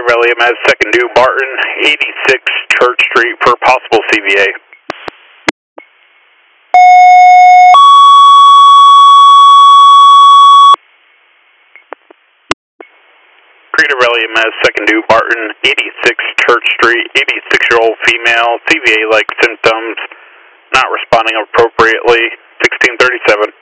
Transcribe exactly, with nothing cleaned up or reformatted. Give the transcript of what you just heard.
Rally M S second due Barton, eighty-six Church Street for possible C V A. Creator Rally M S second due Barton, eighty-six Church Street, eighty-six year old female, C V A like symptoms, not responding appropriately, sixteen thirty-seven.